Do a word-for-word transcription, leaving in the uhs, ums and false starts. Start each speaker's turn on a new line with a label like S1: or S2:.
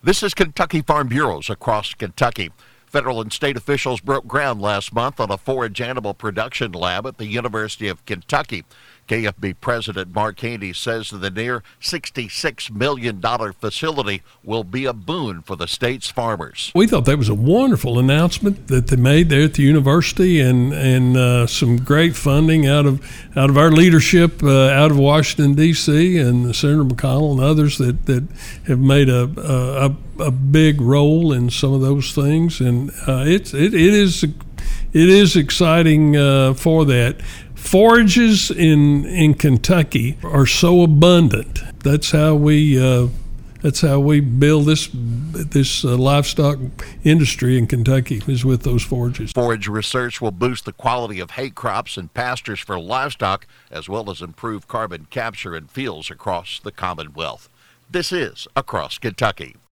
S1: This is Kentucky Farm Bureaus across Kentucky. Federal and state officials broke ground last month on a forage animal production lab at the University of Kentucky. K F B President Mark Haney says the near sixty-six million dollars facility will be a boon for the state's farmers.
S2: We thought that was a wonderful announcement that they made there at the university, and and uh, some great funding out of out of our leadership uh, out of Washington, D C, and Senator McConnell and others that, that have made a, a a big role in some of those things, and uh, it's it, it is it is exciting uh, for that. Forages in, in Kentucky are so abundant. That's how we uh, that's how we build this this uh, livestock industry in Kentucky, is with those forages.
S1: Forage research will boost the quality of hay crops and pastures for livestock, as well as improve carbon capture in fields across the Commonwealth. This is Across Kentucky.